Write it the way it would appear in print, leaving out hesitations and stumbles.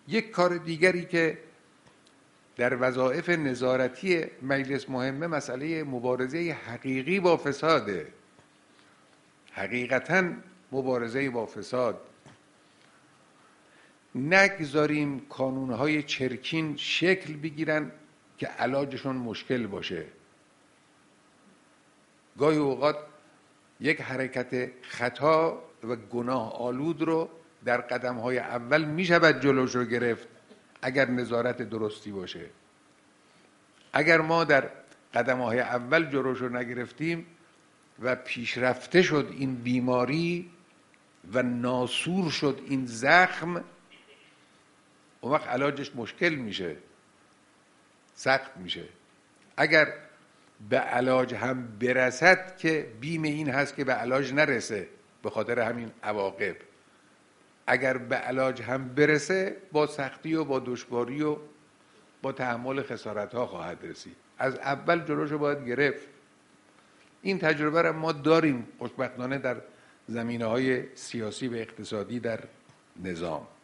یک کار دیگری که در وظایف نظارتی مجلس مهمه، مسئله مبارزه حقیقی با فساده. حقیقتاً مبارزه با فساد. نگذاریم کانونهای چرکین شکل بگیرن که علاجشون مشکل باشه. گاهی اوقات یک حرکت خطا و گناه آلود رو در قدم‌های اول میشود جلوش رو گرفت اگر نظارت درستی باشه. اگر ما در قدم‌های اول جلوش رو نگرفتیم و پیشرفته شد این بیماری و ناسور شد این زخم، اون وقت علاجش مشکل میشه، سخت میشه. اگر به علاج هم برسد که بیم این هست که به علاج نرسه به خاطر همین عواقب. اگر به علاج هم برسه با سختی و با دشواری و با تحمل خسارت ها خواهد رسید. از اول جلوشو باید گرفت. این تجربه را ما داریم خوشبختانه در زمینه‌های سیاسی و اقتصادی در نظام.